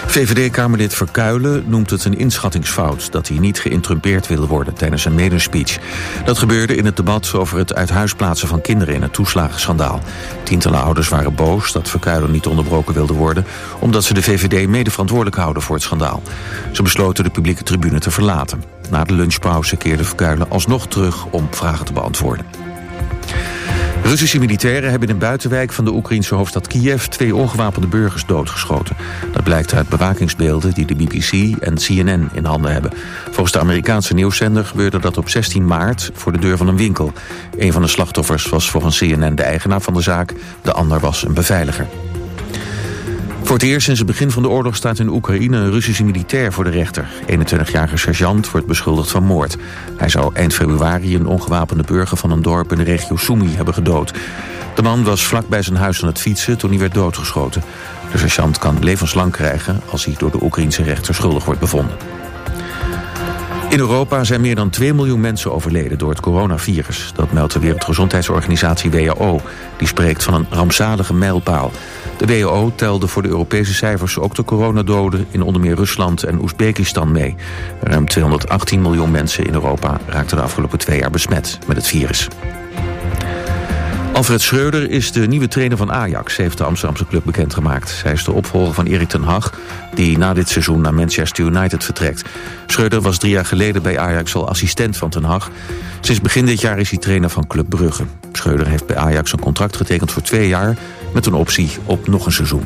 VVD-Kamerlid Verkuilen noemt het een inschattingsfout dat hij niet geïntrumpeerd wilde worden tijdens een medespeech. Dat gebeurde in het debat over het uit huis plaatsen van kinderen in het toeslagenschandaal. Tientallen ouders waren boos dat Verkuilen niet onderbroken wilde worden, omdat ze de VVD mede verantwoordelijk houden voor het schandaal. Ze besloten de publieke tribune te verlaten. Na de lunchpauze keerde Verkuilen alsnog terug om vragen te beantwoorden. Russische militairen hebben in een buitenwijk van de Oekraïnse hoofdstad Kiev 2 ongewapende burgers doodgeschoten. Dat blijkt uit bewakingsbeelden die de BBC en CNN in handen hebben. Volgens de Amerikaanse nieuwszender gebeurde dat op 16 maart voor de deur van een winkel. Een van de slachtoffers was volgens CNN de eigenaar van de zaak, de ander was een beveiliger. Voor het eerst sinds het begin van de oorlog staat in Oekraïne een Russische militair voor de rechter. 21-jarige sergeant wordt beschuldigd van moord. Hij zou eind februari een ongewapende burger van een dorp in de regio Sumy hebben gedood. De man was vlak bij zijn huis aan het fietsen toen hij werd doodgeschoten. De sergeant kan levenslang krijgen als hij door de Oekraïense rechter schuldig wordt bevonden. In Europa zijn meer dan 2 miljoen mensen overleden door het coronavirus. Dat meldt de Wereldgezondheidsorganisatie WHO. Die spreekt van een rampzalige mijlpaal. De WHO telde voor de Europese cijfers ook de coronadoden in onder meer Rusland en Oezbekistan mee. Ruim 218 miljoen mensen in Europa raakten de afgelopen 2 jaar besmet met het virus. Alfred Schreuder is de nieuwe trainer van Ajax, heeft de Amsterdamse club bekendgemaakt. Hij is de opvolger van Erik ten Hag, die na dit seizoen naar Manchester United vertrekt. Schreuder was 3 jaar geleden bij Ajax al assistent van ten Hag. Sinds begin dit jaar is hij trainer van Club Brugge. Schreuder heeft bij Ajax een contract getekend voor 2 jaar... met een optie op nog een seizoen.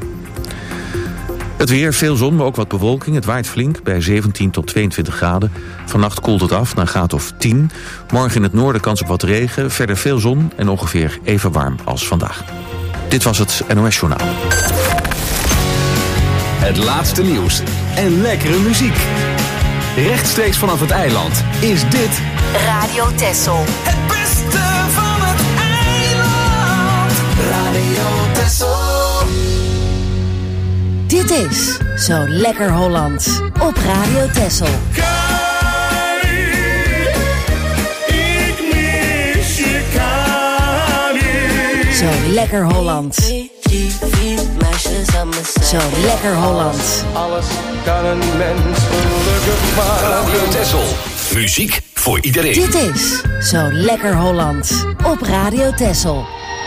Het weer, veel zon, maar ook wat bewolking. Het waait flink bij 17 tot 22 graden. Vannacht koelt het af naar een graad of 10. Morgen in het noorden kans op wat regen. Verder veel zon en ongeveer even warm als vandaag. Dit was het NOS Journaal. Het laatste nieuws en lekkere muziek. Rechtstreeks vanaf het eiland is dit Radio Texel. Het beste van het eiland. Radio Texel. Dit is Zo Lekker Hollands op Radio Texel. Kali, ik mis je Kali. Zo Lekker Hollands. Zo Lekker Hollands. Alles kan een mens gelukkig maken. Radio Texel. Muziek voor iedereen. Dit is Zo Lekker Hollands op Radio Texel.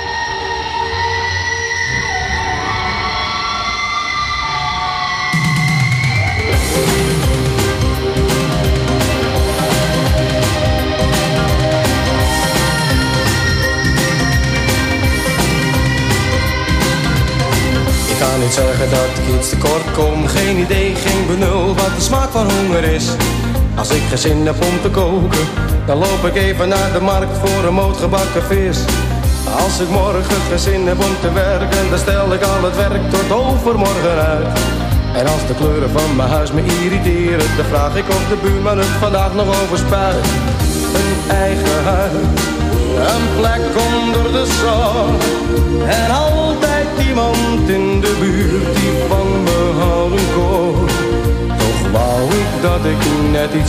Ik kan niet zeggen dat ik iets tekort kom. Geen idee, geen benul wat de smaak van honger is. Als ik geen zin heb om te koken, dan loop ik even naar de markt voor een moot gebakken vis. Als ik morgen geen zin heb om te werken, dan stel ik al het werk tot overmorgen uit. En als de kleuren van mijn huis me irriteren, dan vraag ik of de buurman het vandaag nog overspuit. Een eigen huis, een plek onder de zon. En altijd iemand in de buurt die van me houden kon. Toch wou ik dat ik net iets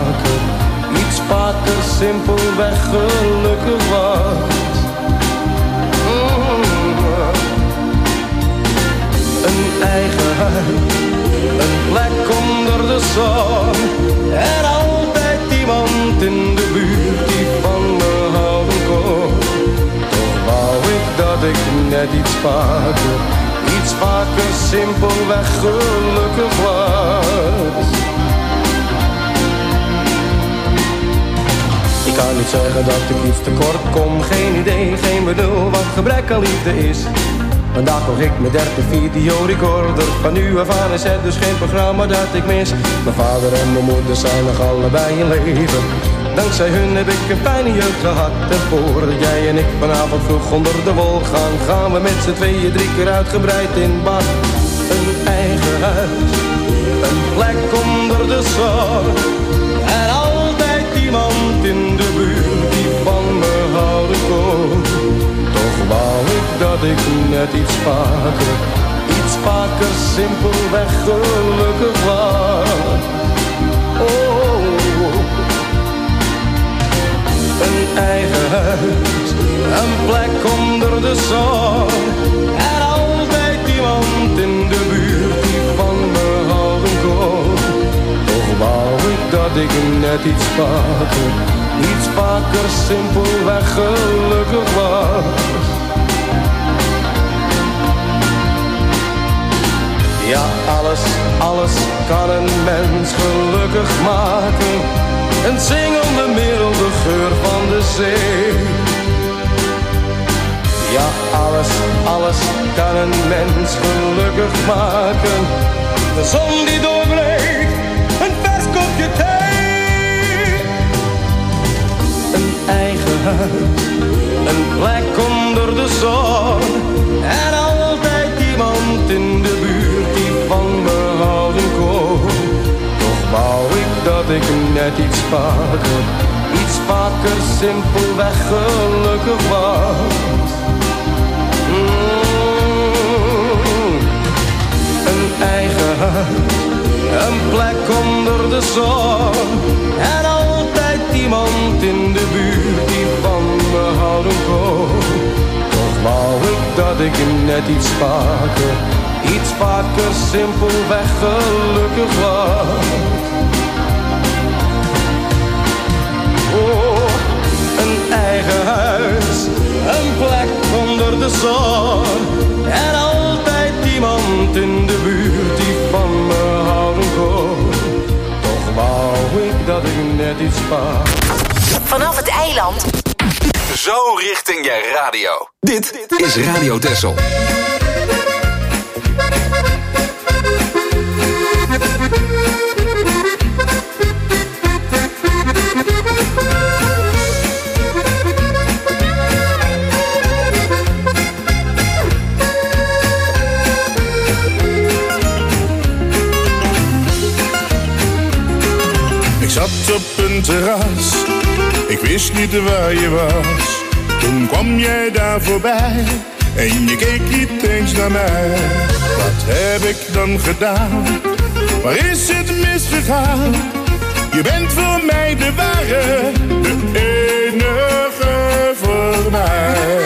vaker simpelweg gelukkig was. Een eigen huis, een plek onder de zon. En altijd iemand in de buurt die van me houden kon. Toch wou ik dat ik net iets vaker simpelweg gelukkig was. Ik kan niet zeggen dat ik iets tekort kom. Geen idee, geen benul wat gebrek aan liefde is. Vandaag kocht ik mijn 30 videorecorder. Van nu af aan is het dus geen programma dat ik mis. Mijn vader en mijn moeder zijn nog allebei in leven. Dankzij hun heb ik een fijne jeugd gehad. En voordat jij en ik vanavond vroeg onder de wol gaan we met z'n tweeën 3 keer uitgebreid in bad. Een eigen huis, een plek onder de zon. En altijd iemand in de buurt die van me houden kon. Toch wou ik dat ik net iets vaker simpelweg gelukkig was. Oh. Een eigen huis, een plek onder de zon. En altijd iemand in de buurt die van me ik net iets vaker simpelweg gelukkig was. Ja, alles kan een mens gelukkig maken. Een zingende merel, de geur van de zee. Ja, alles kan een mens gelukkig maken. De zon die doorbreekt, een vers kopje thee. Een eigen huis, een plek onder de zon. En altijd iemand in de buurt die van me houden kon. Toch wou ik dat ik net iets vaker simpelweg gelukkig was. Een eigen huis, een plek onder de zon. En altijd iemand in de buurt die van me houden kon. Toch wou ik dat ik net iets vaker simpelweg gelukkig was. Oh, een eigen huis, een plek onder de zon. En altijd iemand in de buurt die van me houden kon. Toch wou ik dat ik net iets Vanaf het eiland. Zo richting je radio. Dit is Radio Texel. Ik zat op een terras, ik wist niet waar je was. Toen kwam jij daar voorbij en je keek niet eens naar mij. Wat heb ik dan gedaan? Waar is het misgegaan? Je bent voor mij de ware, de enige voor mij.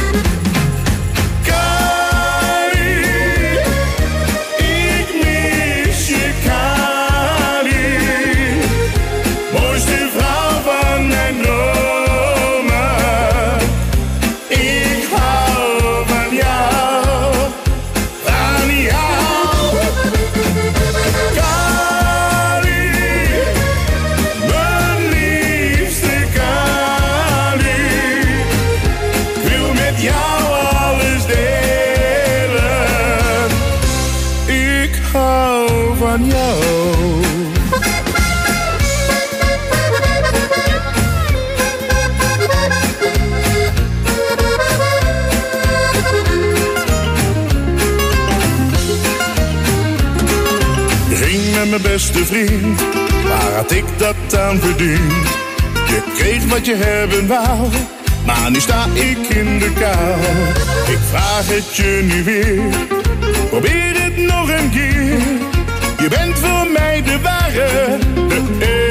Mijn beste vriend, waar had ik dat aan verdiend? Je kreeg wat je hebben wou, maar nu sta ik in de kou. Ik vraag het je nu weer, probeer het nog een keer. Je bent voor mij de ware, de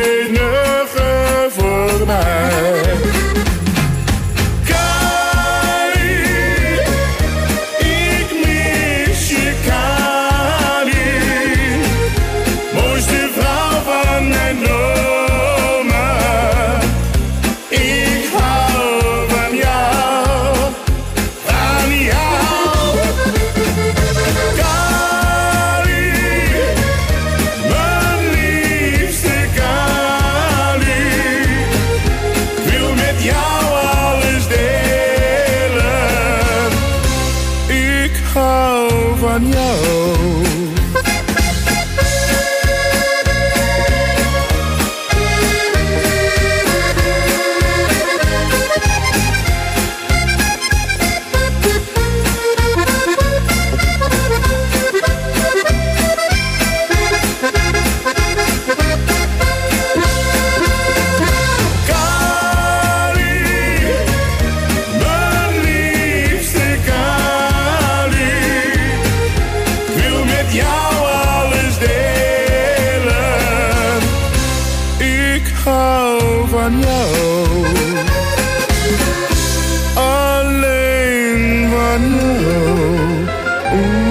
enige voor mij.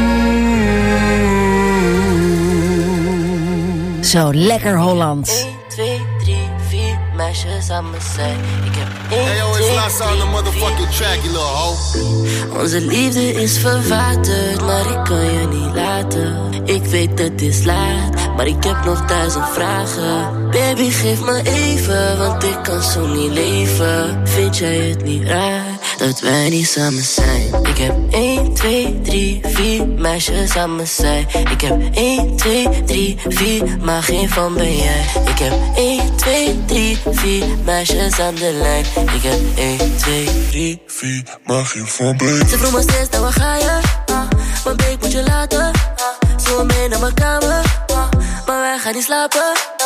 Zo lekker Holland. 2, 3, 4 meisjes aan mijn zij. Ik heb 1, hey, yo, 2, it's 3, on the motherfucking track, you little hoe. Onze liefde is verwaterd, maar ik kan je niet laten. Ik weet het is laat, maar ik heb nog 1000 vragen. Baby, geef me even, want ik kan zo niet leven. Vind jij het niet raar dat wij niet samen zijn? Ik heb 1, 2, 3, 4 meisjes aan mijn zij. Ik heb 1, 2, 3, 4, maar geen van ben jij. Ik heb 1, 2, 3, 4 meisjes aan de lijn. Ik heb 1, 2, 3, 4, maar geen van ben jij. Ze vroeg me steeds, nou waar ga je? Maar babe, ik moet je laten. Zo mee naar mijn kamer, maar wij gaan niet slapen.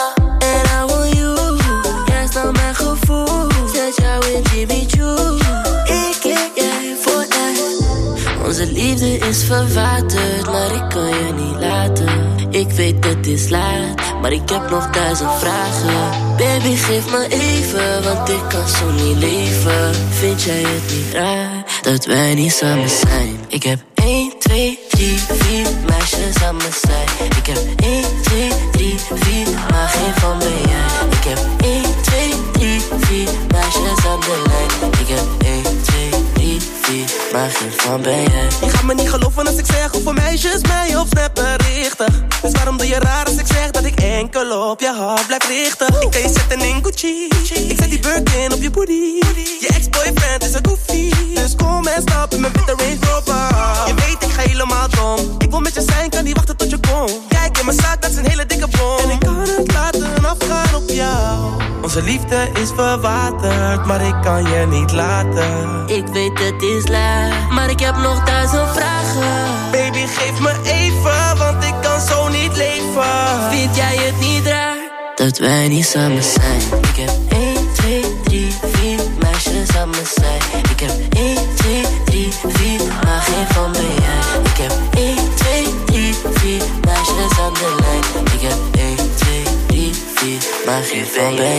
And I want you, jij is nou mijn gevoel. Zet jou in Jimmy Choo. Ik ken jij voor echt. Onze liefde is verwaterd, maar ik kan je niet laten. Ik weet het is laat, maar ik heb nog 1000 vragen. Baby, geef me even, want ik kan zo niet leven. Vind jij het niet raar dat wij niet samen zijn? Ik heb 1, 2, 3, 4 meisjes aan mijn zij. Ik heb 1, 2, 3, 4, maar geen van ben jij. Ik heb 1, 2, 3, 4 meisjes aan de lijn. Ik heb 1, 2, 3, 4, maar geen van ben jij. Je gaat me niet geloven als ik zeg hoeveel meisjes mij op snap berichten. Dus waarom doe je raar als ik zeg dat ik enkel op je hart blijf richten? Ik kan je zetten in Gucci, ik zet die Birkin op je booty. Je ex-boyfriend is een goofy, dus kom en stap in mijn witte Range Rover. Je weet ik ga helemaal dom, ik wil met je zijn, kan niet wachten tot je komt. Kijk in mijn zak, dat is een hele dikke bom. En ik kan het laten afgaan op jou. Onze liefde is verwaterd, maar ik kan je niet laten. Ik weet het is laat, maar ik heb nog 1000 vragen. Baby, geef me even, want ik kan zo niet leven. Vind jij het niet raar dat wij niet samen zijn? Ik heb 1, 2, 3, 4 meisjes aan mijn zij. Ik heb 1, 2, 3, 4, maar geen van ben jij. Ik heb 1, 2, 3, 4 meisjes aan de lijn. Ik heb 1, 2, 3, 4, maar geen van ben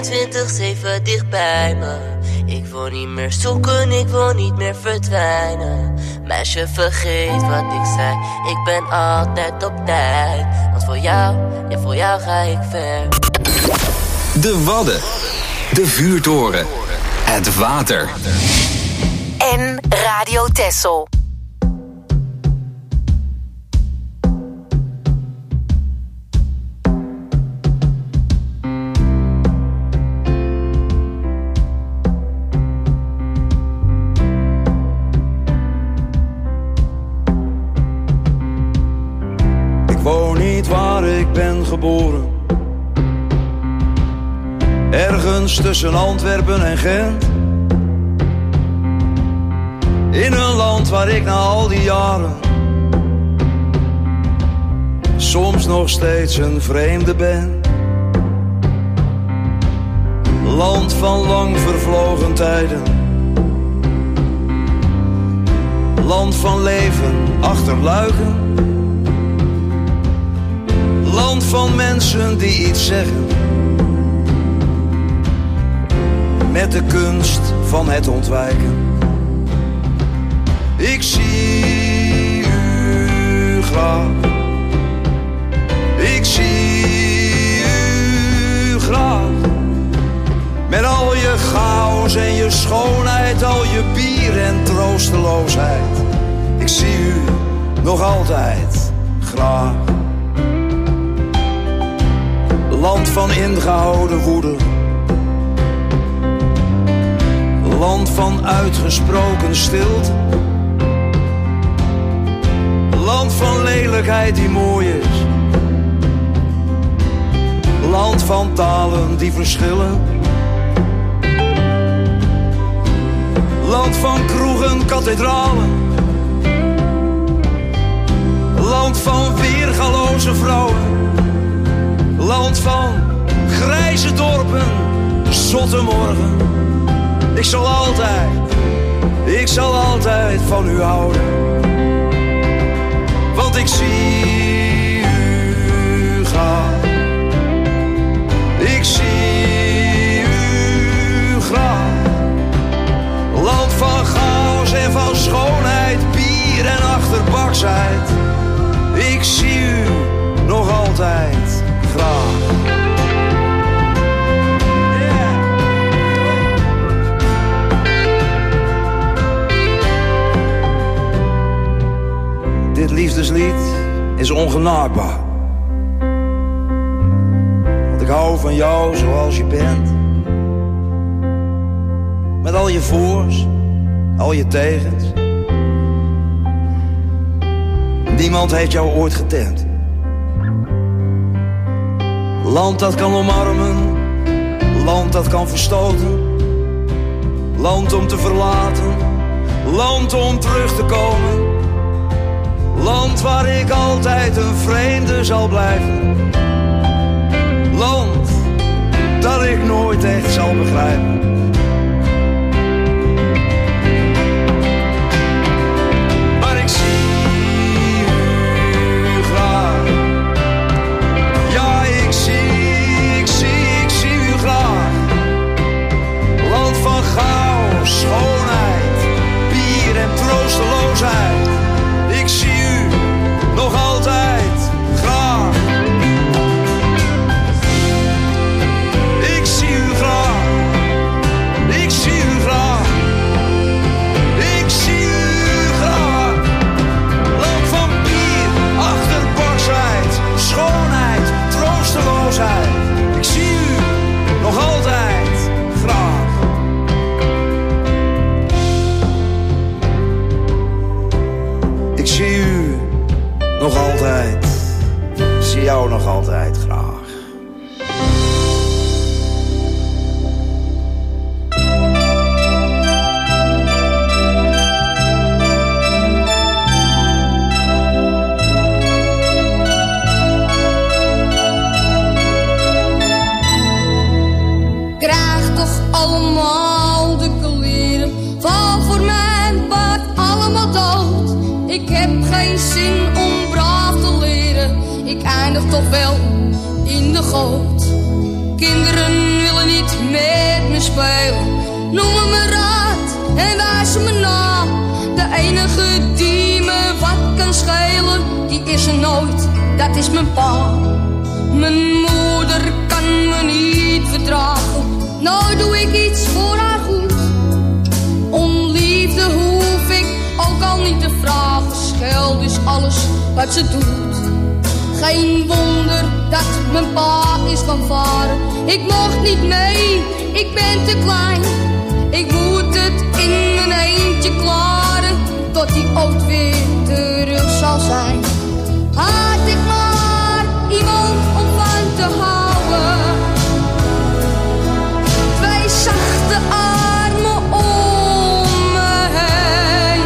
jij. 24/7 dicht bij me. Ik wil niet meer zoeken, ik wil niet meer verdwijnen. Meisje, vergeet wat ik zei. Ik ben altijd op tijd. Want voor jou, ja voor jou ga ik ver. De Wadden. De Vuurtoren. Het water. En Radio Texel. Waar ik ben geboren, ergens tussen Antwerpen en Gent, in een land waar ik na al die jaren soms nog steeds een vreemde ben. Land van lang vervlogen tijden, land van leven achter luiken. Land van mensen die iets zeggen, met de kunst van het ontwijken. Ik zie u graag, ik zie u graag. Met al je chaos en je schoonheid, al je bier en troosteloosheid. Ik zie u nog altijd graag. Land van ingehouden woede, land van uitgesproken stilte, land van lelijkheid die mooi is, land van talen die verschillen, land van kroegen, kathedralen, land van weergaloze vrouwen. Land van grijze dorpen, zotte morgen. Ik zal altijd van u houden. Want ik zie u graag. Ik zie u graag. Land van chaos en van schoonheid, bier en achterbaksheid. Ik zie u nog altijd graag. ongenaakbaar. Want ik hou van jou zoals je bent. Met al je voor's, al je tegens. Niemand heeft jou ooit getemd. Land dat kan omarmen, land dat kan verstoten. Land om te verlaten, land om terug te komen. Land waar ik altijd een vreemde zal blijven. Land dat ik nooit echt zal begrijpen. Maar ik zie u graag. Ja, ik zie u graag. Land van chaos, schoonheid, bier en troosteloosheid. Ik zie u nog altijd graag. Ik zie u graag. Ik zie u graag. Ik zie u graag. Land van bier, achterbaksheid, schoonheid, troosteloosheid. Ik zie u nog altijd graag. Ik zie u nog altijd, zie jou nog altijd graag. Krijg toch allemaal de kleren, val voor mijn bad allemaal dood. Ik heb geen zin om braaf te leren, ik eindig toch wel in de goot. Kinderen willen niet met me spelen, noemen me raad en wijzen me na. De enige die me wat kan schelen, die is er nooit, dat is mijn pa. Mijn moeder kan me niet verdragen, nooit doe ik iets voor haar goed. Om liefde hoef ik ook al niet te vragen, scheld is alles wat ze doet. Geen wonder dat mijn pa is gaan varen, ik mocht niet mee, ik ben te klein. Ik moet het in mijn eentje klaren, tot die ooit weer terug zal zijn. Had ik maar iemand om van te houden, twee zachte armen om me heen,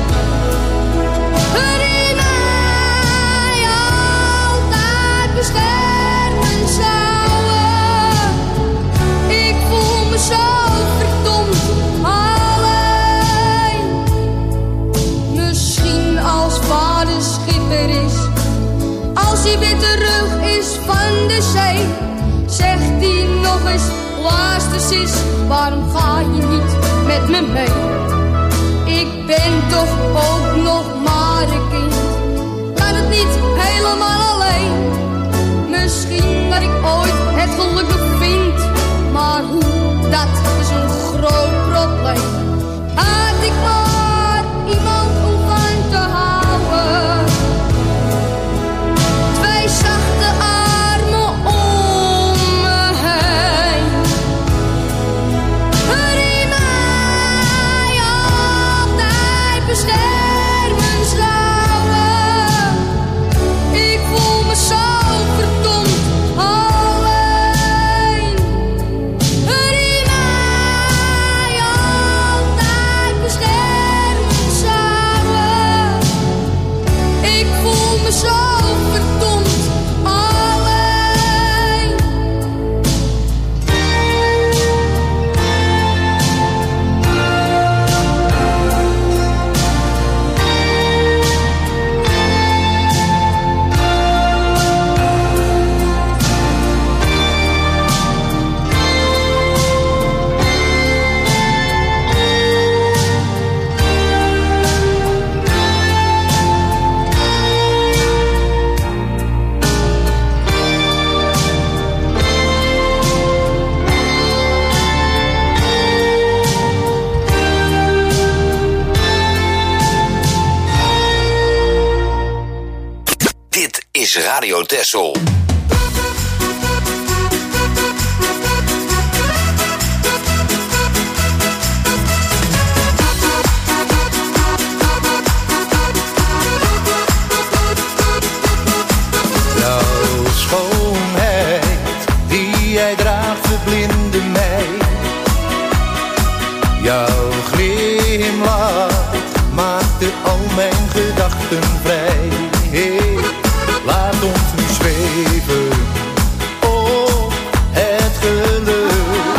die mij altijd beschermen zouden. Ik voel me zo verdomd alleen. Misschien als vader schipper is, als hij weer terug is van de zee, zegt hij nog eens, luister sis, waarom ga je niet met me mee? Ik ben toch ook nog maar een kind, kan het niet helemaal alleen. Misschien dat ik ooit het geluk nog vind, maar hoe, dat is een groot probleem. Had ik maar iemand om van te houden, twee zachte armen om me heen, die mij altijd beschermen zouden. Ik voel me is Radio Texel. Jouw schoonheid, die jij draagt, verblindde mij. Jouw glimlach maakte al mijn gedachten vrij. Hey, laat ons nu zweven op het geluk.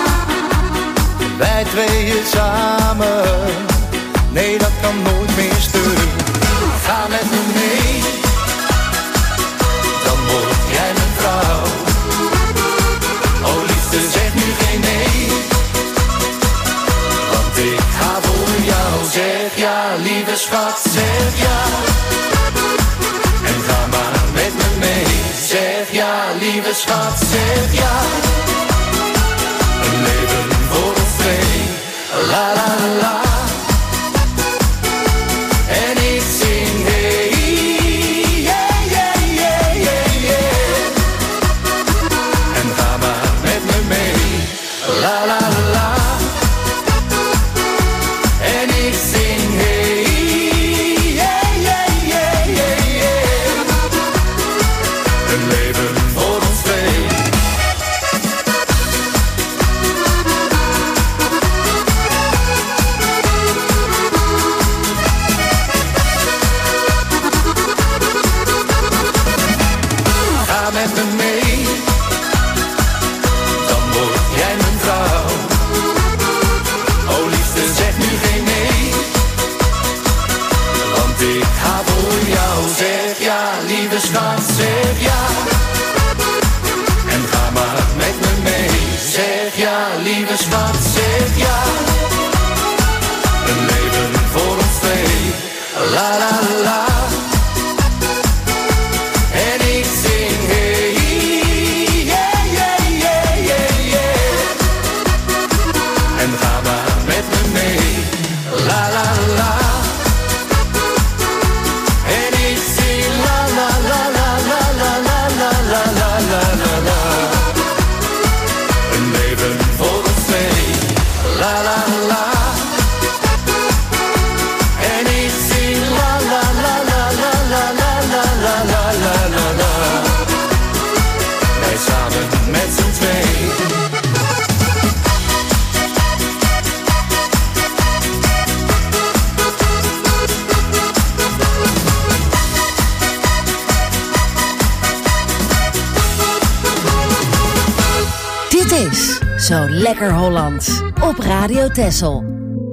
Wij tweeën samen, nee dat kan nooit meer stuk. Ga met me mee, dan word jij mijn vrouw. Oh liefste, zeg nu geen nee, want ik ga voor jou. Zeg ja, lieve schat, zeg ja. En ga maar met me mee. Zeg ja, lieve schat, zeg ja. Een leven voor ons twee. La la la. En ik zing hey, yeah, yeah, yeah, yeah, yeah. En ga maar met me mee. La la la. En ik zing hey, yeah, yeah, yeah, yeah, yeah. Een leven voor ons twee. Ga met me mee, dan word jij mijn vrouw. Oh liefste, zeg nu geen nee, want ik ga voor jou. Zeg ja, lieve schat, zeg ja. En ga maar met me mee. Zeg ja, lieve schat, zeg ja. Een leven voor ons twee. La la la. En ik zing hey, yeah, yeah, yeah, yeah, yeah. En ga maar met me mee. La la la. En ik zing la la la la la la la la la la la la la. Een leven voor ons twee. La la la. En ik zing la la la la la la la la la la la la la. Wij samen met z'n twee. Dit is Zo Lekker Holland op Radio Texel.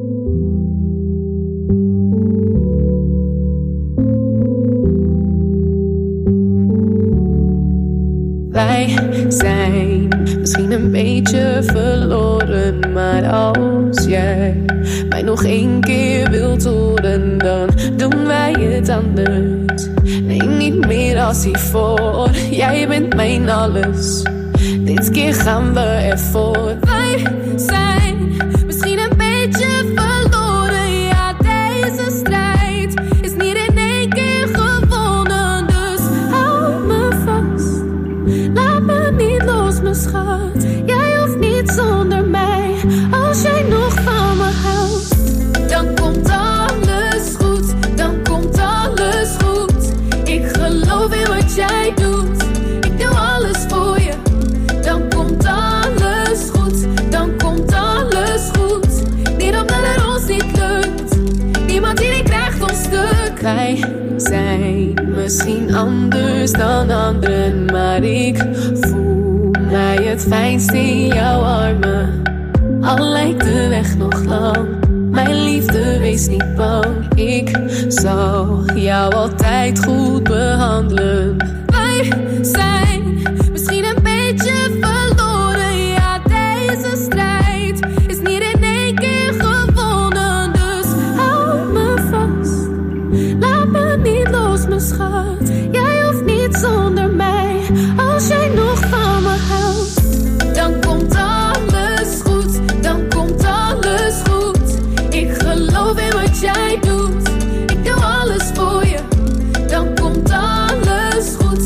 Wij zijn misschien een beetje verloren, maar als jij mij nog 1 keer wilt horen, dan doen wij het anders. Nee, niet meer als hiervoor. Jij bent mijn alles. Dit keer gaan we ervoor. Wij zijn misschien een beetje verloren. Ja, deze strijd is niet in 1 keer gewonnen. Dus hou me vast. Laat me niet los, mijn schat. Jij hoeft niet zonder mij. Als jij nog van me houdt, dan komt alles goed. Dan komt alles goed. Ik geloof in wat jij doet. Ik doe alles voor je. Dan komt alles goed. Dan komt alles goed. Niet omdat het ons niet lukt. Niemand die krijgt ons stuk. Wij zijn misschien anders dan anderen, maar ik voel mij het fijnst in jouw armen. Al lijkt de weg nog lang, mijn liefde, wees niet bang. Ik zal jou altijd goed behandelen. Wij zijn misschien een beetje verloren. Ja, deze strijd is niet in 1 keer gewonnen. Dus hou me vast. Laat me niet los, mijn schat. Jij hoeft niet zonder mij. Als jij nog van me houdt, dan komt alles goed. Dan komt alles goed. Ik geloof in wat jij doet. Ik doe alles voor je. Dan komt alles goed.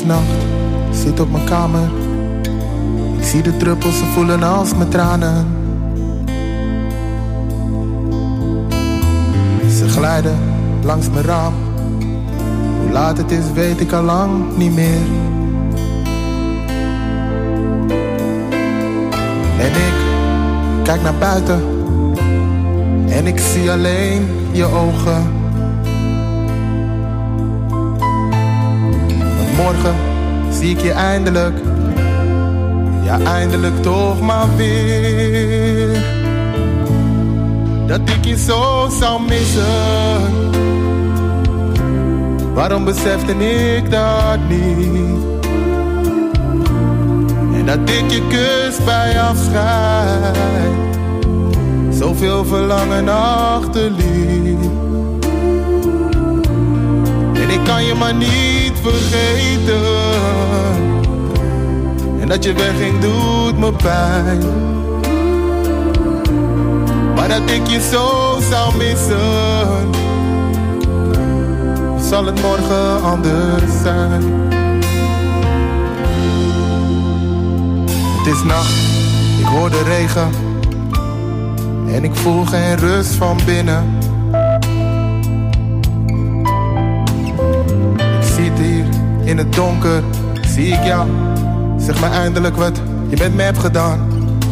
nacht, zit op mijn kamer. Ik zie de druppels, ze voelen als mijn tranen. Ze glijden langs mijn raam. Hoe laat het is weet ik al lang niet meer. En ik kijk naar buiten en ik zie alleen je ogen. Want morgen zie ik je eindelijk, ja eindelijk toch maar weer. Dat ik je zo zou missen. Waarom besefte ik dat niet? En dat ik je kus bij afscheid zoveel verlangen achterliet. En ik kan je maar niet vergeten. En dat je wegging doet me pijn. Maar dat ik je zo zou missen, zal het morgen anders zijn. Het is nacht, ik hoor de regen en ik voel geen rust van binnen. Ik zie het hier in het donker, zie ik jou. Zeg me eindelijk wat je met me hebt gedaan.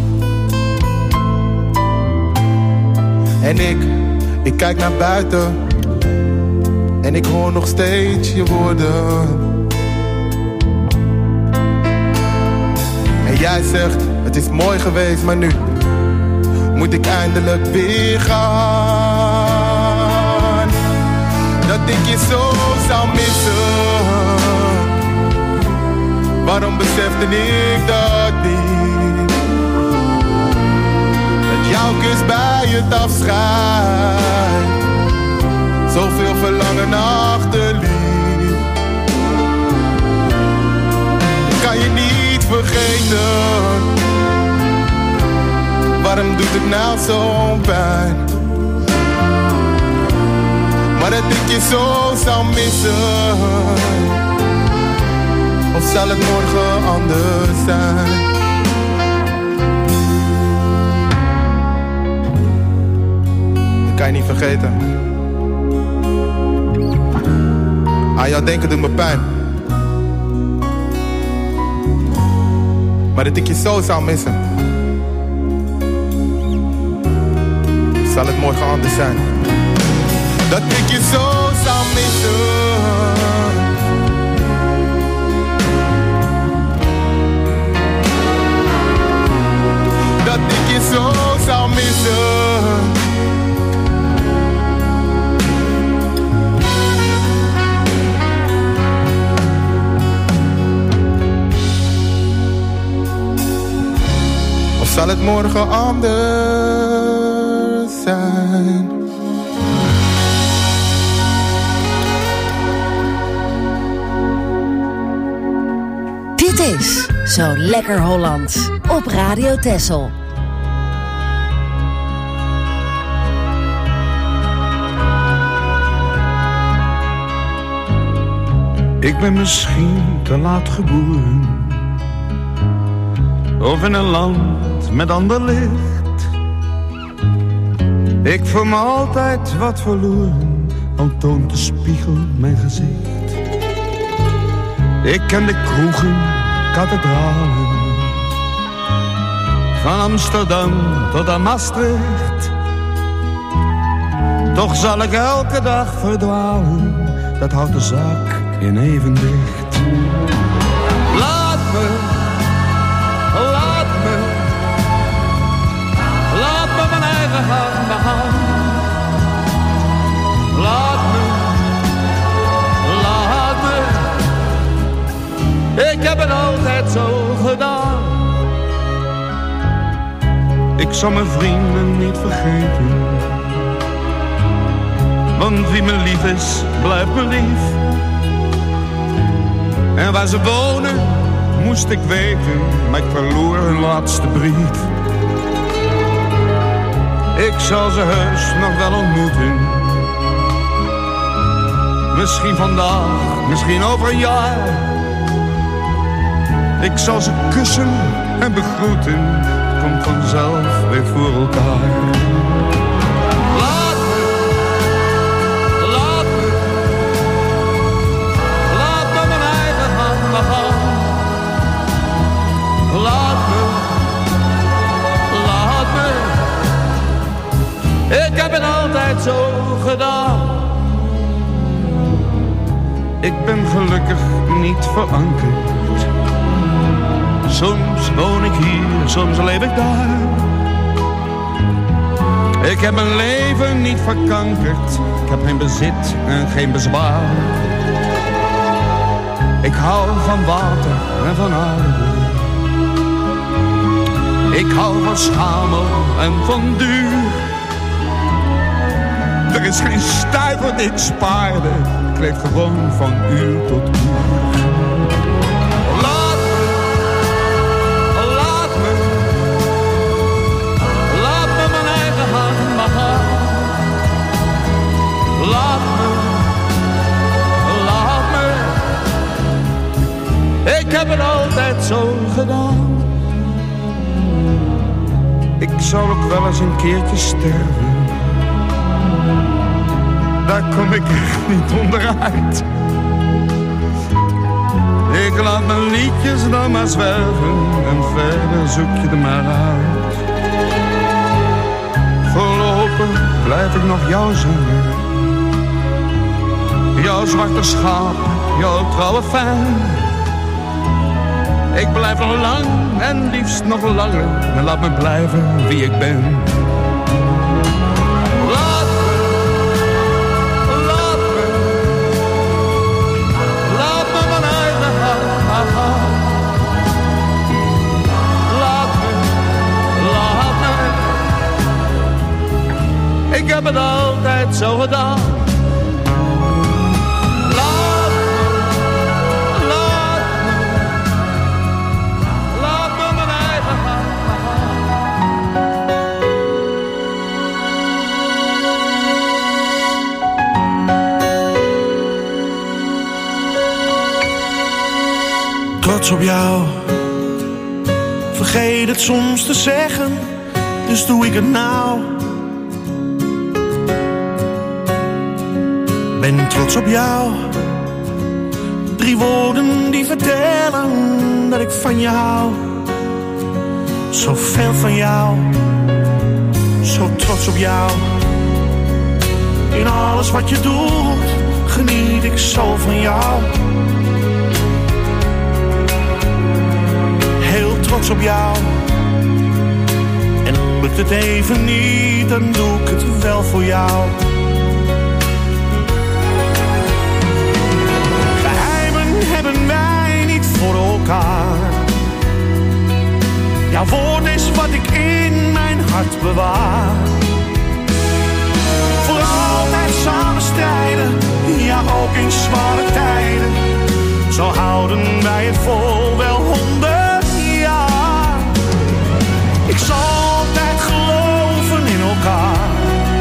En ik kijk naar buiten en ik hoor nog steeds je woorden. En jij zegt, het is mooi geweest, maar nu moet ik eindelijk weer gaan. Dat ik je zo zou missen. Waarom besefte ik dat niet? Dat jouw kus bij het afscheid zoveel verlangen achterliet. Ik kan je niet vergeten. Waarom doet het nou zo'n pijn? Maar dat ik je zo zou missen. Of zal het morgen anders zijn? Dat kan je niet vergeten. Aan jou denken doet me pijn. Maar dat ik je zo zou missen, zal het morgen anders zijn. Dat ik je zo zou missen. Dat ik je zo zou missen. Of zal het morgen anders zijn? Dit is Zo Lekker Hollands op Radio Texel. Ik ben misschien te laat geboren, of in een land met ander licht. Ik voel me altijd wat verloren, al toont de spiegel mijn gezicht. Ik ken de kroegen, kathedralen, van Amsterdam tot aan Maastricht. Toch zal ik elke dag verdwalen, dat houdt de zaak in evenwicht. Laat me mijn eigen gang begaan. Laat me, ik heb het altijd zo gedaan. Ik zal mijn vrienden niet vergeten, want wie me lief is, blijft me lief. En waar ze wonen, moest ik weten, maar ik verloor hun laatste brief. Ik zal ze heus nog wel ontmoeten. Misschien vandaag, misschien over een jaar. Ik zal ze kussen en begroeten. Het komt vanzelf weer voor elkaar. Laat me mijn eigen hand maar gaan. Laat me. Ik heb het altijd zo gedaan. Ik ben gelukkig niet verankerd. Soms woon ik hier, soms leef ik daar. Ik heb mijn leven niet verkankerd. Ik heb geen bezit en geen bezwaar. Ik hou van water en van aarde. Ik hou van schamel en van duur. Er is geen stuiver die ik spaarde. Ik leef gewoon van uur tot uur. Laat me mijn eigen hand maar gaan. Laat me. Ik heb het altijd zo gedaan. Ik zal ook wel eens een keertje sterven. Daar kom ik echt niet onderuit. Ik laat mijn liedjes dan maar zwerven. En verder zoek je er maar uit. Voorlopig blijf ik nog jou zingen. Jouw zwarte schaap, jouw trouwe fan. Ik blijf nog lang en liefst nog langer. En laat me blijven wie ik ben. Ik heb het altijd zo gedaan. Laat me mijn eigen gang. Trots op jou. Vergeet het soms te zeggen, dus doe ik het nou. Ben trots op jou. 3 woorden die vertellen dat ik van je hou. Zoveel van jou. Zo trots op jou. In alles wat je doet, geniet ik zo van jou. Heel trots op jou. En lukt het even niet, dan doe ik het wel voor jou. Hebben wij niet voor elkaar. Jouw woord is wat ik in mijn hart bewaar. Voor altijd samen strijden, ja ook in zware tijden. Zo houden wij het vol wel 100 jaar. Ik zal altijd geloven in elkaar.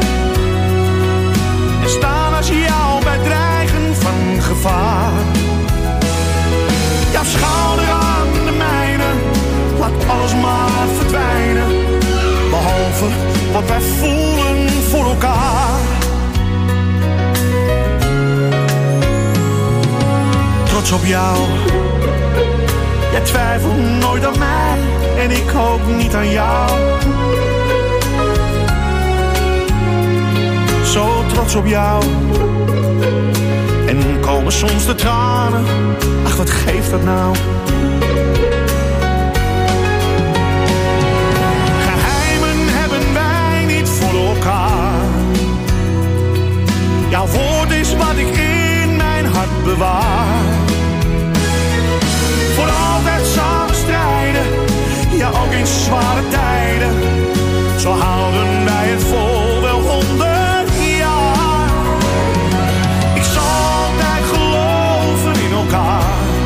En staan als jou bij dreigen van gevaar. Jouw schouder aan de mijne, laat alles maar verdwijnen. Behalve wat wij voelen voor elkaar. Trots op jou. Jij twijfelt nooit aan mij en ik ook niet aan jou. Zo trots op jou. En komen soms de tranen. Ach, wat geeft dat nou? Geheimen hebben wij niet voor elkaar. Jouw woord is wat ik in mijn hart bewaar. Voor altijd samen strijden, ja ook in zware tijden. Zo houden wij het vol wel 100 jaar. Ik zal altijd geloven in elkaar.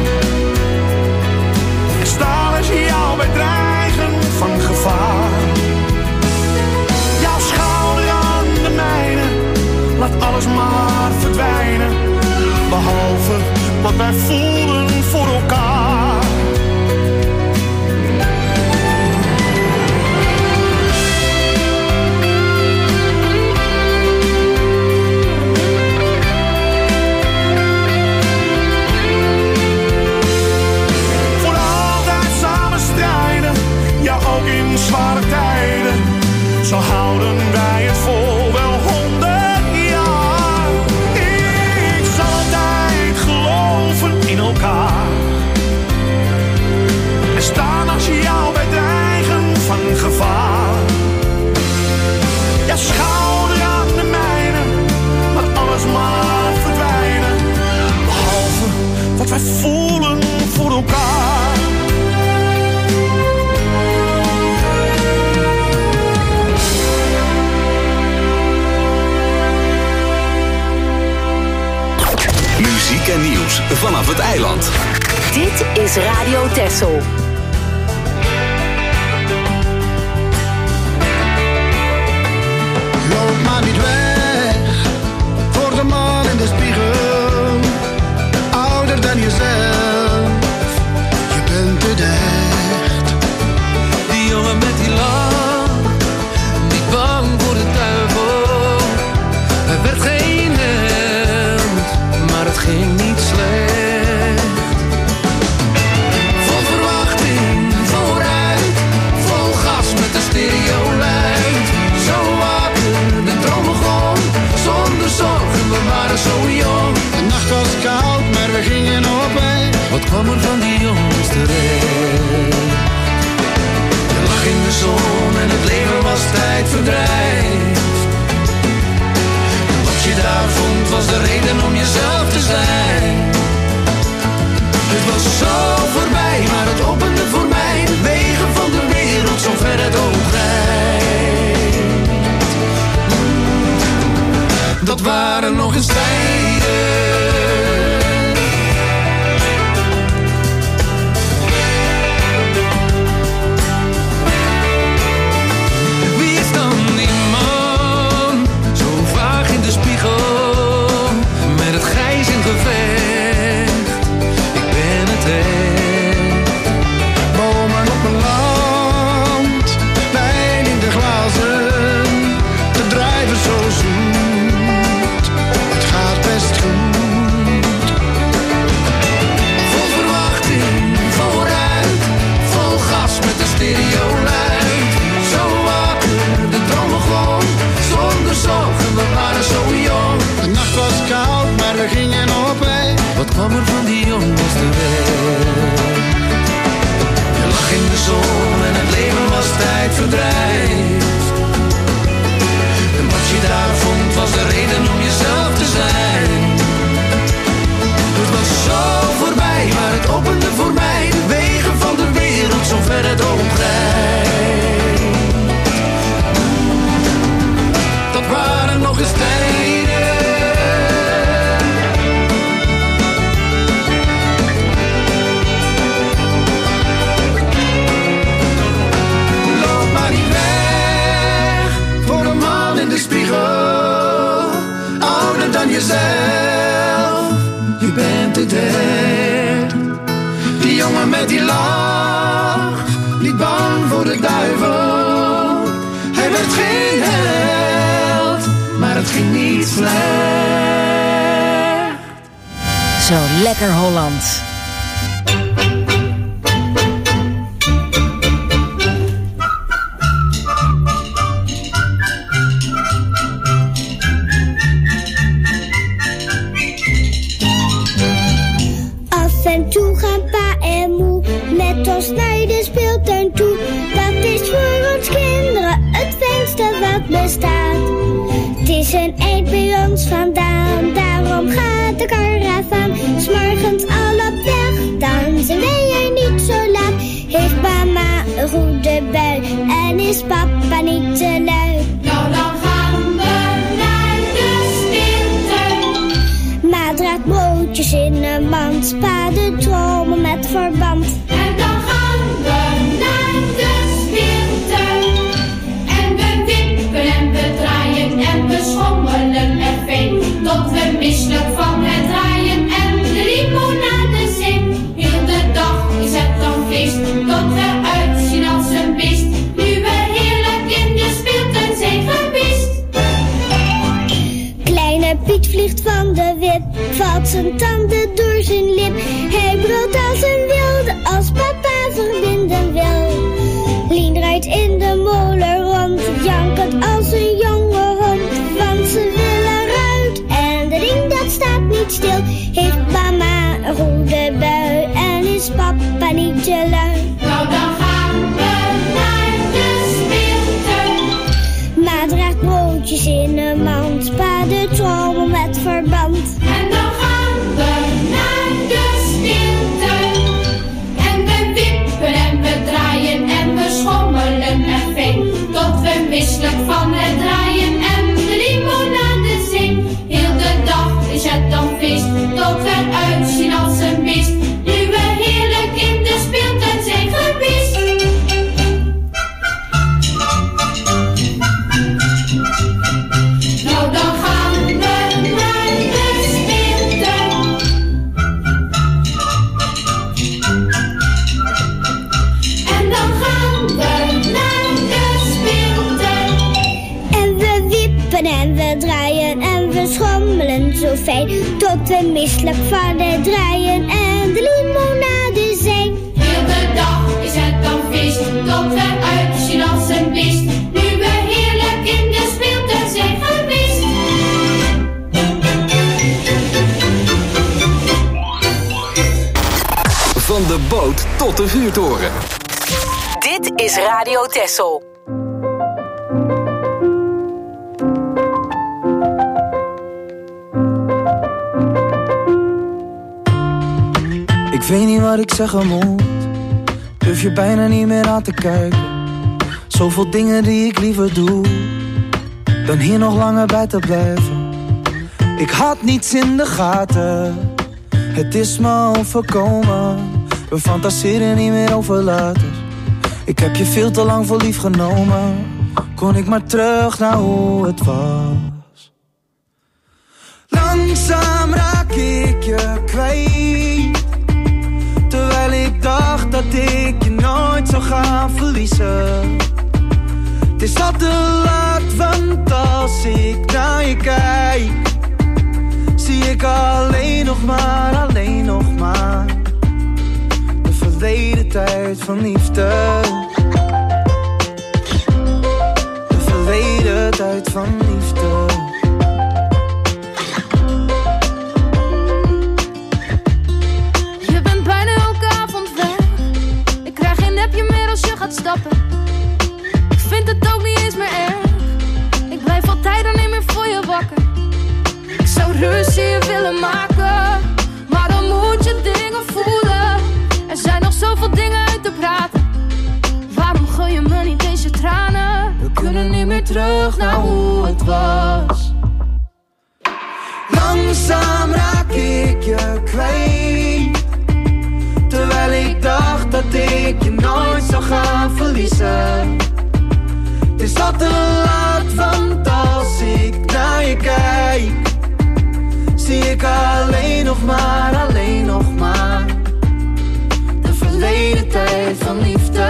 En staan als jou bij dreigen van gevaar. Jouw schouder aan de mijne, laat alles maar verdwijnen. Behalve wat wij voelen voor elkaar. nieuws vanaf het eiland. Dit is Radio Texel. Loop maar niet weg voor de man in de spiegel. Ouder dan jezelf, je bent het echt. Die jongen met die lach, niet bang voor de duivel. Hij werd geen held, maar het ging niet slecht. Vol verwachting, vooruit, vol gas met de stereoluid. Zo wakker, de droom begon, zonder zorgen, we waren zo jong. De nacht was koud, maar we gingen op weg. Wat kwam er van die jongens terecht? Je lag in de zon en het leven was tijdverdrijf. En wat je daar vond was de reden om jezelf te zijn. Het was zo voorbij, maar het opende voor mij de wegen van de wereld, zo ver het oog reikt. Dat waren nog eens tijden. Wie is dan die man, zo vaag in de spiegel, met het grijs in gevecht? Ik ben het echt. Bomen op mijn land, wijn in de glazen, de drijven zo zoet, het gaat best goed. Vol verwachting, vooruit, vol gas met de stereoluid. Zo wakker, de droom begon, zonder zorgen, we waren zo jong. De nacht was koud, maar we gingen op weg. Wat kwam er van die jongens terecht? Je lag in de zon en het leven was tijdverdrijf. En wat je daar vond was de reden om jezelf te zijn. Het was zo voorbij, maar het opende voor mij de wegen van de wereld, zo ver het oog reikt. Dat waren nog eens tijden. Loop maar niet weg voor een man in de spiegel, ouder dan jezelf, je bent het echt. Die jongen met die lach, niet bang voor de duivel. Hij werd geen held, maar het ging niet slecht. Zo lekker Holland. Af en toe gaan pa en moe met ons naar de speeltuin toe. Dat is voor ons kinderen het fijnste wat bestaat. Het is een eind bij ons vandaan, daarom gaat de karavaan 's morgens al op weg. Dan zijn wij er niet zo laat. Heeft mama een goede bui en is papa niet te lui? Nou, dan gaan we naar de speeltuin. Ma draagt broodjes in een mand, pa de trommel met verband. En dan gaan we naar de speeltuin. En we wippen en we draaien en we schommelen er fijn, tot we misselijk van het draaien en de limonade zing. Heel de dag is het dan feest, tot we uitzien als een beest, nu we heerlijk in de speeltuin zijn geweest. Kleine Piet vliegt van de wip, valt zijn tanden door zijn lip. Hij brult als een wilde, als papa verbinden wil. Lien draait in de molen rond, jankend als een jonge hond. Want ze willen eruit en de ring dat staat niet stil. Heeft mama een goede bui en is papa niet te lui? Nou, dan gaan we naar de speeltuin. Ma draagt broodjes in een mand, pa de trommel met verband. En dan gaan we naar de speeltuin. En we wippen en we draaien en we schommelen er fijn, tot we misselijk van het draaien en de limonade zing. Heel de dag is het dan feest, tot we uitzien lopen en we draaien en we schommelen zo fijn. Tot we misselijk van het draaien en de limonade zijn. Heel de dag is het dan feest, tot we uitzien als een beest. Nu we heerlijk in de speeltuin zijn geweest. Van de boot tot de vuurtoren. Dit is Radio Texel. Ik weet niet wat ik zeggen moet. Durf je bijna niet meer aan te kijken. Zoveel dingen die ik liever doe dan hier nog langer bij te blijven. Ik had niets in de gaten. Het is me overkomen. We fantaseren niet meer over later. Ik heb je veel te lang voor lief genomen. Kon ik maar terug naar hoe het was. Langzaam raak ik je kwijt. Terwijl ik dacht dat ik je nooit zou gaan verliezen. Het is al te laat, want als ik naar je kijk, zie ik alleen nog maar de verleden tijd van liefde. De verleden tijd van liefde. Je bent bijna elke avond weg. Ik krijg geen nepje meer als je gaat stappen. Ik vind het ook niet eens meer erg. Ik blijf altijd alleen meer voor je wakker. Ik zou ruzie willen maken, maar dan moet je dingen voelen. Er zijn nog zoveel dingen uit te praten. Waarom gooi je me niet eens je tranen? We kunnen niet meer terug naar hoe het was. Langzaam raak ik je kwijt. Terwijl ik dacht dat ik je nooit zou gaan verliezen. Het is al te laat, want als ik naar je kijk, zie ik alleen nog maar de verleden tijd van liefde.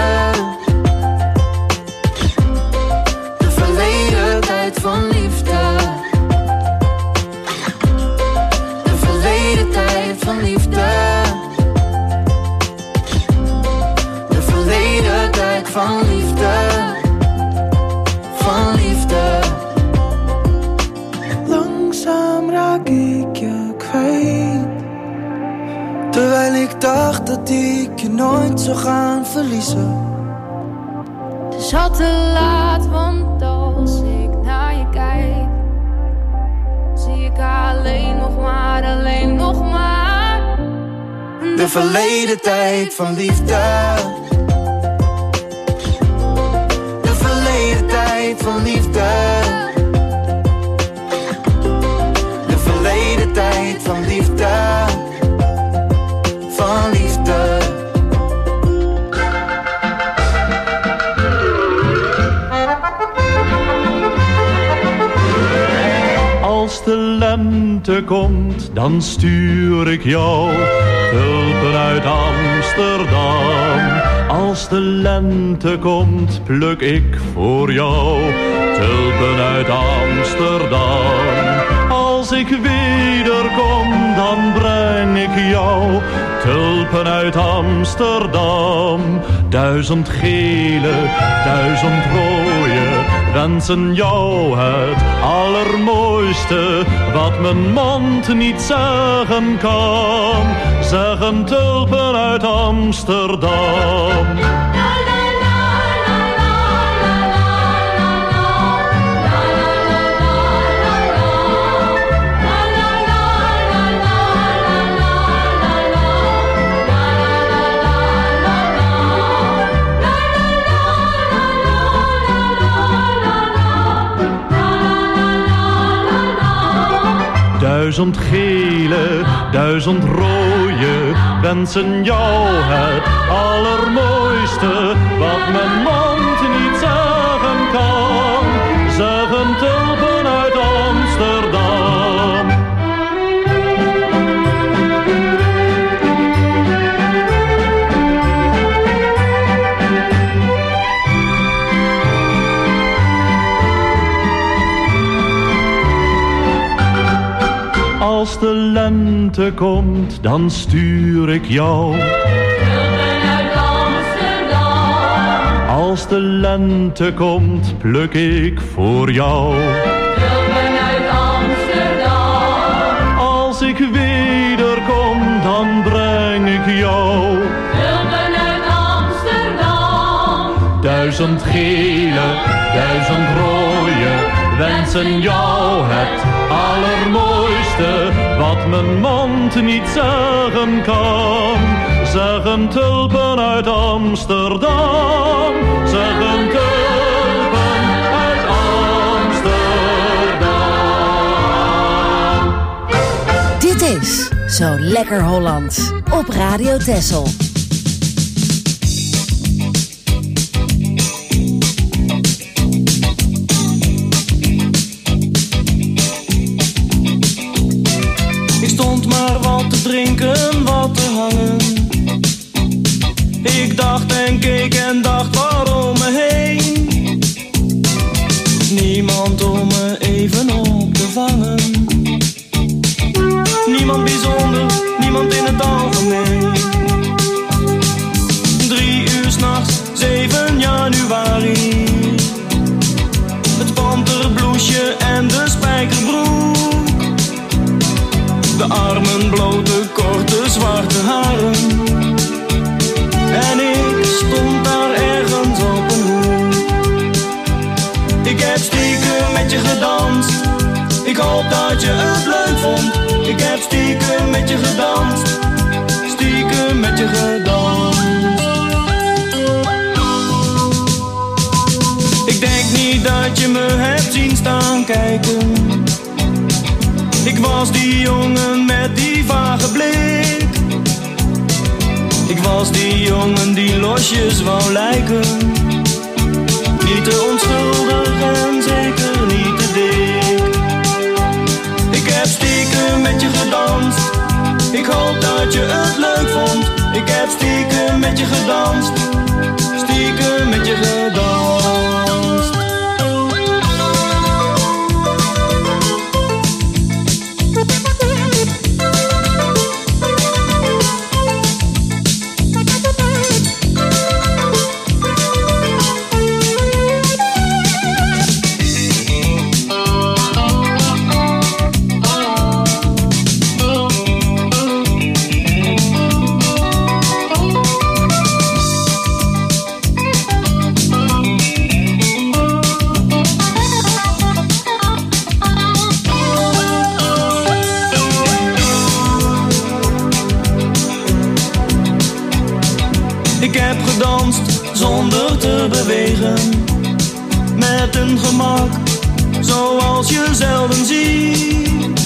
De verleden tijd van liefde. De verleden tijd van liefde. De verleden tijd van liefde. Van liefde. Langzaam raak ik je kwijt. Terwijl ik dacht dat ik je nooit zou gaan verliezen. Het is al te laat, want als ik naar je kijk, zie ik alleen nog maar de verleden tijd van liefde. De verleden tijd van liefde. De verleden tijd van liefde. Van liefde. Als de lente komt, dan stuur ik jou tulpen uit Amsterdam. Als de lente komt, pluk ik voor jou tulpen uit Amsterdam. Als ik wederkom, dan breng ik jou tulpen uit Amsterdam. 1000 gele, 1000 rode wensen jou het allermooiste wat mijn mond niet zeggen kan. Zeggen tulpen uit Amsterdam. Duizend gele, 1000 rode wensen jou het allermooiste wat mijn mond niet zeggen kan. Zeggen tulpen uit Amsterdam. Als de lente komt, dan stuur ik jou. Als de lente komt, pluk ik voor jou. Tulpen uit Amsterdam. Als ik wederkom, dan breng ik jou. Tulpen uit Amsterdam. 1000 gele, 1000 rode, wensen jou het allermooiste. Wat mijn mond niet zeggen kan. Zeggen tulpen uit Amsterdam. Zeggen tulpen uit Amsterdam. Dit is Zo Lekker Holland op Radio Texel. Ik stond maar wat te drinken, wat te hangen. Ik dacht en keek en dacht waarom me heen. Niemand om me even op te vangen. Niemand bijzonder, niemand in het algemeen. 3 uur 's nachts, 7 januari. Het panterbloesje en de spijkerbroek. De armen blote, korte, zwarte haren. En ik stond daar ergens op een hoek. Ik heb stiekem met je gedanst. Ik hoop dat je het leuk vond. Ik heb stiekem met je gedanst. Stiekem met je gedanst. Ik denk niet dat je me hebt zien staan kijken. Ik was die jongen met die vage blik. Ik was die jongen die losjes wou lijken. Niet te onschuldig en zeker niet te dik. Ik heb stiekem met je gedanst. Ik hoop dat je het leuk vond. Ik heb stiekem met je gedanst. Stiekem met je gedanst. Ik heb gedanst zonder te bewegen. Met een gemak zoals je zelden ziet.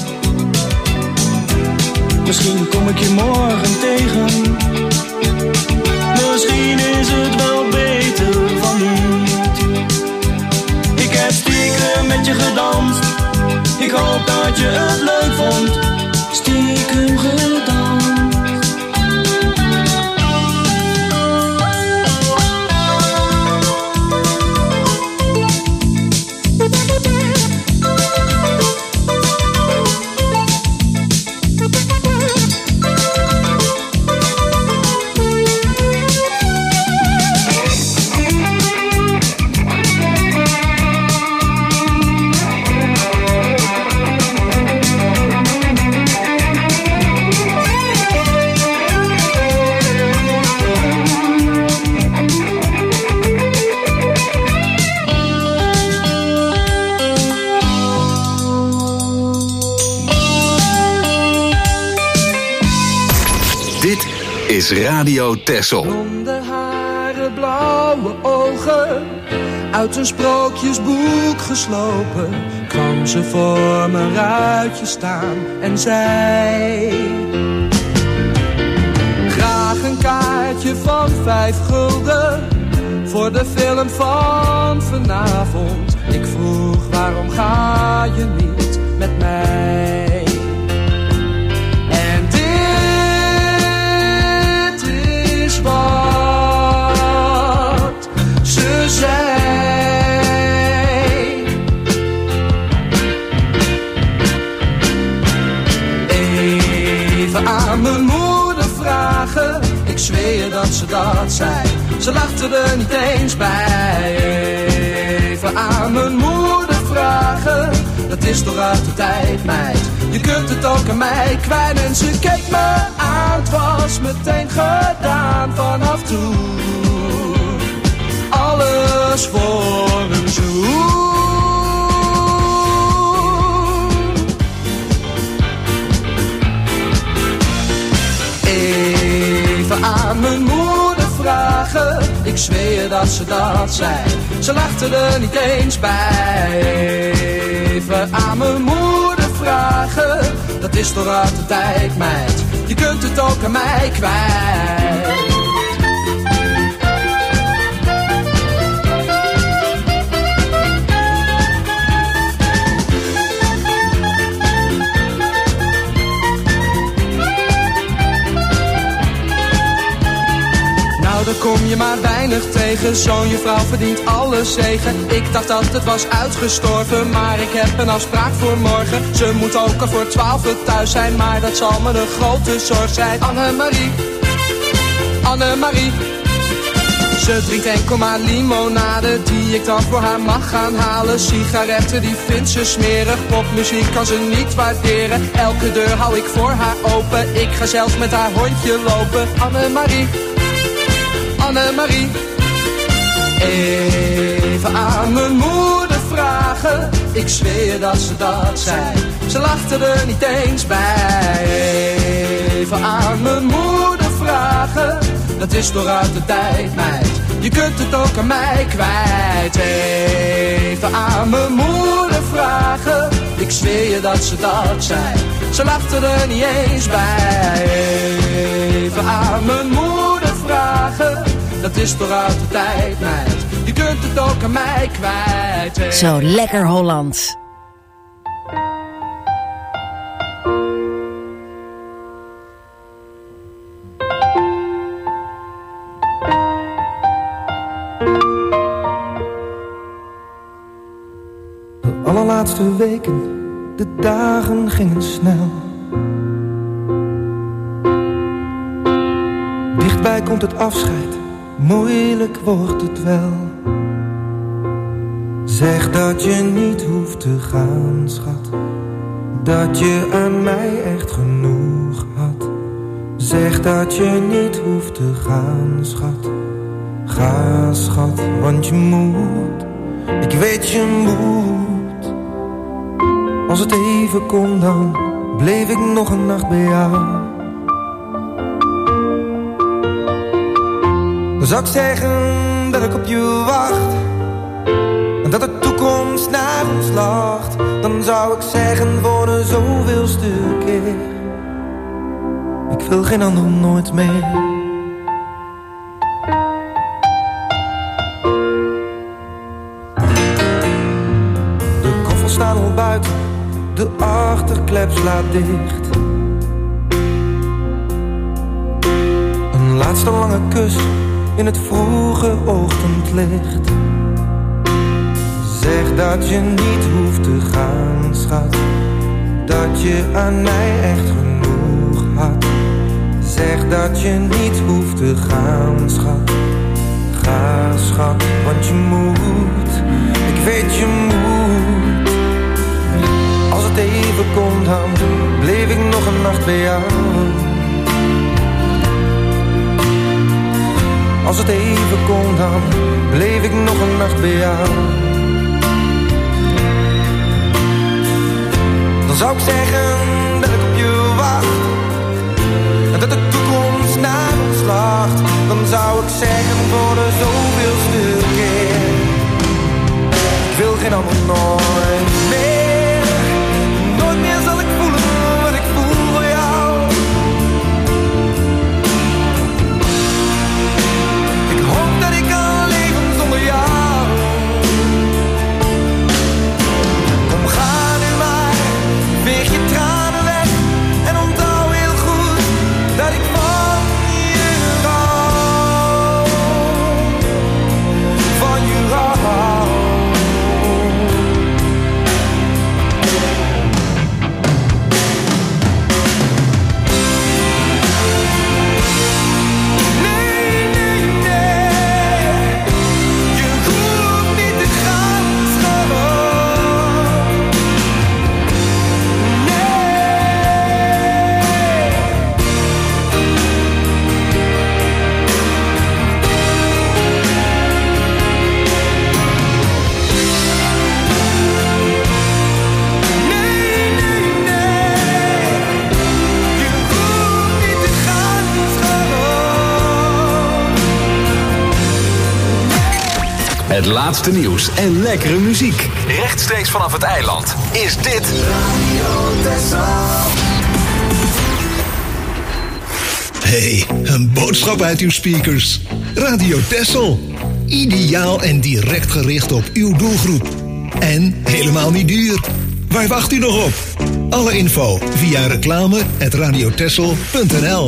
Misschien kom ik je morgen tegen. Misschien is het wel beter van niet. Ik heb stiekem met je gedanst. Ik hoop dat je het leuk vond. Stiekem gedanst. Is Radio Texel. Blonde haren, blauwe ogen, uit een sprookjesboek geslopen, kwam ze voor mijn ruitje staan en zei: graag een kaartje van 5 gulden voor de film van vanavond. Ik vroeg: waarom ga je niet met mij? Wat ze zei. dat ze dat zei. Ze lachte er niet eens bij. Even aan mijn moeder vragen, dat is toch uit de tijd, meid. Je kunt het ook aan mij kwijt. En ze keek me aan, het was meteen gedaan vanaf toen. Alles voor een zoen. Even aan mijn moeder vragen, ik zweer dat ze dat zei. Ze lachte er niet eens bij. Even aan mijn moeder vragen, dat is toch uit de tijd, meid. Je kunt het ook aan mij kwijt. Daar kom je maar weinig tegen, zo'n juffrouw verdient alle zegen. Ik dacht dat het was uitgestorven, maar ik heb een afspraak voor morgen. Ze moet ook al voor 12 thuis zijn, maar dat zal me een grote zorg zijn. Annemarie, Annemarie. Ze drinkt enkel maar limonade, die ik dan voor haar mag gaan halen. Sigaretten, die vindt ze smerig, popmuziek kan ze niet waarderen. Elke deur hou ik voor haar open, ik ga zelfs met haar hondje lopen. Annemarie, Annemarie. Even aan mijn moeder vragen, ik zweer dat ze dat zei. Ze lachte er niet eens bij. Even aan mijn moeder vragen, dat is toch uit de tijd, meid. Je kunt het ook aan mij kwijt. Even aan mijn moeder vragen, ik zweer je dat ze dat zei. Ze lachte er niet eens bij. Even aan mijn moeder vragen, dat is toch uit de tijd, meid. Je kunt het ook aan mij kwijt. Zo lekker Hollands. De allerlaatste weken, de dagen gingen snel. Dichtbij komt het afscheid, moeilijk wordt het wel. Zeg dat je niet hoeft te gaan, schat. Dat je aan mij echt genoeg had. Zeg dat je niet hoeft te gaan, schat. Ga, schat, want je moet. Ik weet je moet. Als het even kon, dan bleef ik nog een nacht bij jou. Dan zou ik zeggen dat ik op je wacht en dat de toekomst naar ons lacht. Dan zou ik zeggen voor de zoveelste keer, ik wil geen ander nooit meer. De koffers staan al buiten, de achterklep slaat dicht. Een laatste lange kus in het vroege ochtendlicht. Zeg dat je niet hoeft te gaan, schat. Dat je aan mij echt genoeg had. Zeg dat je niet hoeft te gaan, schat. Ga, schat, want je moet. Ik weet je moet. Als het even kon, dan bleef ik nog een nacht bij jou. Als het even kon, dan bleef ik nog een nacht bij jou. Dan zou ik zeggen dat ik op je wacht en dat de toekomst naar ons lacht. Dan zou ik zeggen voor de zoveelste keer, ik wil geen ander nooit meer. Nooit meer zal ik voelen wat ik voel voor jou. Ik hoop dat ik kan leven zonder jou. Kom, ga nu maar, veeg je tranen weg en onthoud heel goed dat ik van je hou. Van je hou. Het laatste nieuws en lekkere muziek. Rechtstreeks vanaf het eiland is dit Radio Texel. Hey, een boodschap uit uw speakers. Radio Texel. Ideaal en direct gericht op uw doelgroep. En helemaal niet duur. Waar wacht u nog op? Alle info via reclame@radiotexel.nl.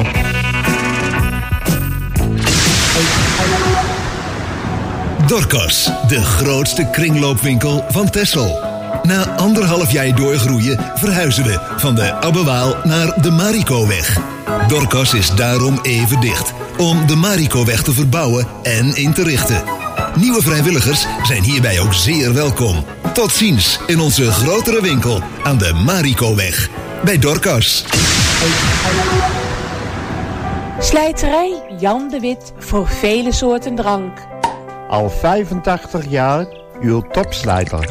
Dorcas, de grootste kringloopwinkel van Texel. Na 1,5 jaar doorgroeien verhuizen we van de Abbewaal naar de Marikoweg. Dorcas is daarom even dicht, om de Marikoweg te verbouwen en in te richten. Nieuwe vrijwilligers zijn hierbij ook zeer welkom. Tot ziens in onze grotere winkel aan de Marikoweg bij Dorcas. Slijterij Jan de Wit voor vele soorten drank. Al 85 jaar uw topslijter.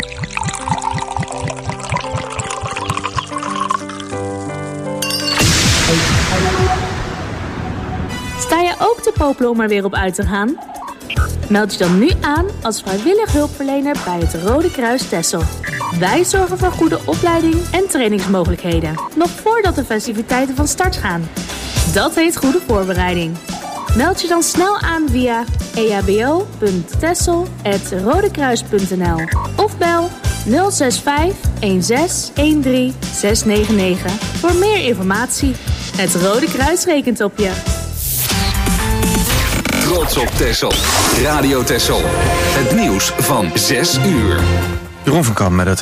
Sta je ook te popelen om er weer op uit te gaan? Meld je dan nu aan als vrijwillig hulpverlener bij het Rode Kruis Texel. Wij zorgen voor goede opleiding en trainingsmogelijkheden, nog voordat de festiviteiten van start gaan. Dat heet goede voorbereiding. Meld je dan snel aan via ehbo.texel@rodekruis.nl of bel 065 16 13 699 voor meer informatie. Het Rode Kruis rekent op je. Trots op Texel. Radio Texel. Het nieuws van 6 uur. Jeroen van Kamp met het